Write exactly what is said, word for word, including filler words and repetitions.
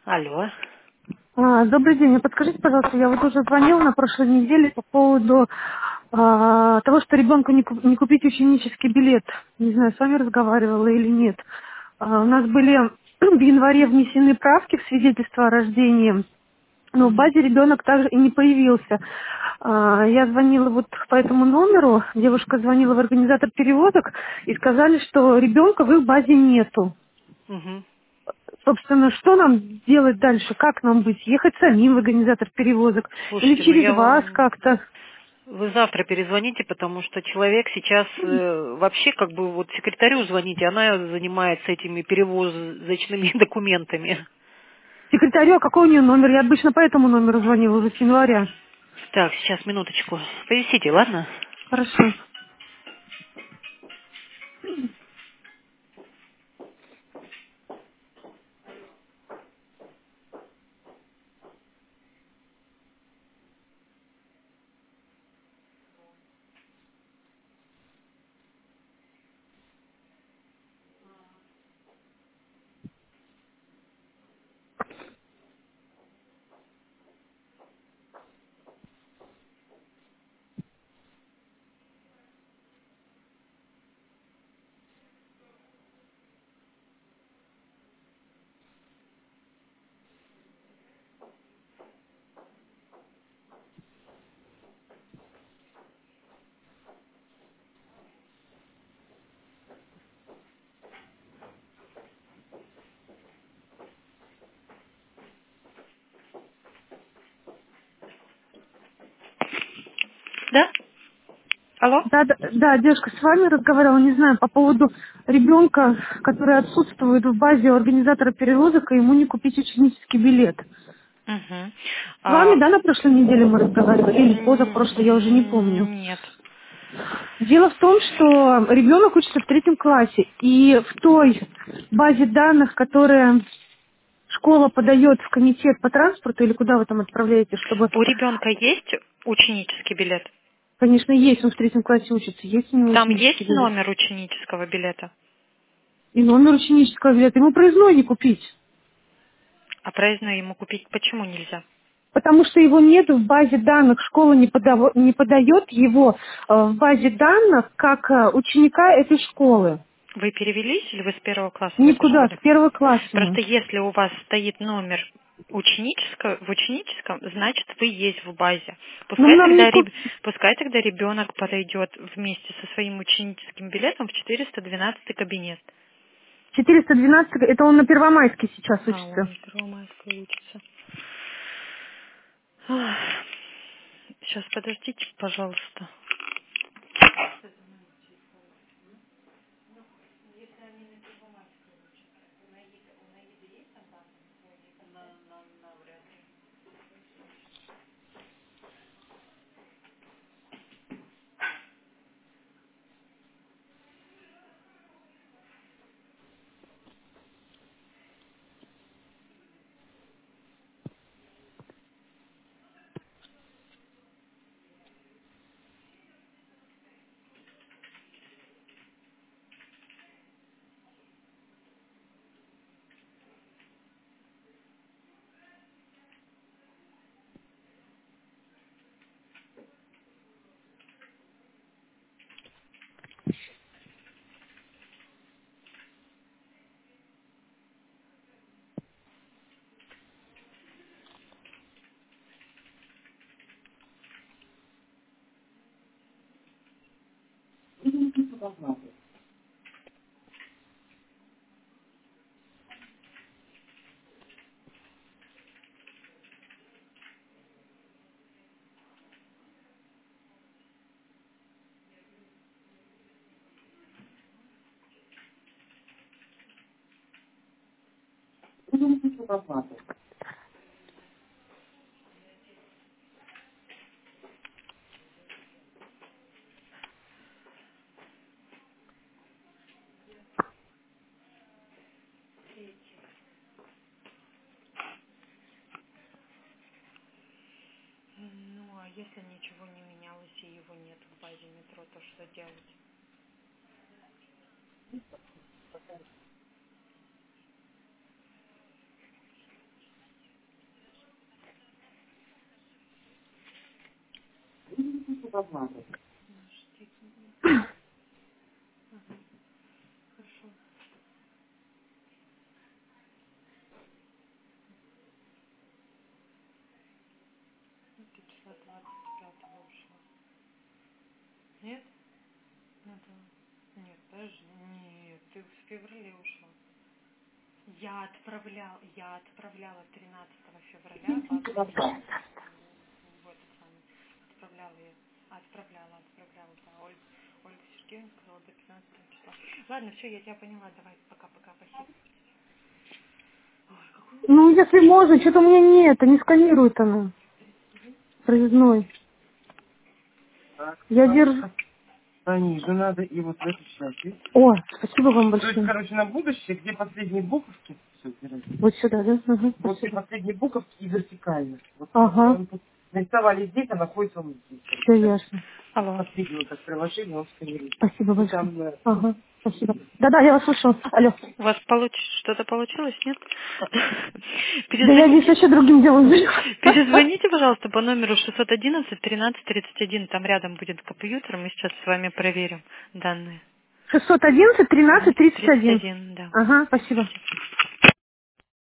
Алло. А, Добрый день. А подскажите, пожалуйста, я вот уже звонила на прошлой неделе по поводу а, того, что ребенку не, ку- не купить ученический билет. Не знаю, с вами разговаривала или нет. А, у нас были в январе внесены правки в свидетельство о рождении, но в Мгм. базе ребенок также и не появился. А, Я звонила вот по этому номеру, девушка звонила в организатор перевозок и сказали, что ребенка в их базе нету. Мгм. Собственно, что нам делать дальше? Как нам быть? Ехать самим в организатор перевозок? Или Слушайте, ну через я вас вам... как-то? Вы завтра перезвоните, потому что человек сейчас э, вообще как бы вот секретарю звоните, она занимается этими перевозочными документами. Секретарю, а какой у нее номер? Я обычно по этому номеру звонила уже с января. Так, сейчас, минуточку. Повисите, ладно? Хорошо. Да? Алло? Да, да, да, девушка с вами разговаривала, не знаю, по поводу ребенка, который отсутствует в базе у организатора перевозок, и ему не купить ученический билет. Угу. С вами, А, да, на прошлой неделе мы разговаривали? Или позапрошлой, я уже не помню. м, нет. Дело в том, что ребенок учится в третьем классе, и в той базе данных, которая школа подает в комитет по транспорту, или куда вы там отправляете, чтобы, У ребенка есть ученический билет? конечно, есть, он в третьем классе учится, есть у него Там ученический есть билет. номер ученического билета? И номер ученического билета, ему проездной не купить, А проездной ему купить почему нельзя? потому что его нет в базе данных, школа не, подаво- не подает его э, в базе данных как э, ученика этой школы. Вы перевелись или вы с первого класса в этой Никуда, школе? с первого класса ему. Просто если у вас стоит номер ученического, в ученическом, значит вы есть в базе. Ну, Пускай нам не тогда, купить. реб- пускай тогда ребенок подойдет вместе со своим ученическим билетом в четыреста двенадцатый кабинет. четыреста двенадцать, это он на Первомайске сейчас А, он учится. на Первомайской учится. Сейчас подождите, пожалуйста. Ну, а если ничего не менялось и его нет в базе метро, то что делать? Нет? Надо... Нет, подожди. Нет, ты в феврале ушла. Я отправляла, я отправляла тринадцатого февраля базовый в этот самый. Отправляла я. Отправляла, отправляла, да. Ольга, Ольга Сергеевна сказала до пятнадцатого числа. Ладно, все, я тебя поняла. Давай, пока-пока, спасибо. Ой, какой Ну, если можно, что-то у меня нет, не сканирует она. Проездной. Я держу. Пониже надо и вот в эту часть. О, спасибо вам То есть, большое. короче, на будущее, где последние буковки, все, Вот сюда, да? Ага, вот где спасибо. последние буковки и вертикально. Вот Ага. он тут нарисовали здесь, а находится вот здесь. Все ясно. Алло. Последнее вот это приложение, он сканирует. Спасибо И большое. там, э, Ага, спасибо. Да-да, я вас слушаю. Алло. У вас получ... что-то получилось, нет? Да я здесь Перезвоните. вообще другим делом занимаюсь. Перезвоните, пожалуйста, по номеру шестьсот одиннадцать тринадцать тридцать один. Там рядом будет компьютер. Мы сейчас с вами проверим данные. шестьсот одиннадцать тринадцать тридцать тридцать один. один, да. Ага, спасибо.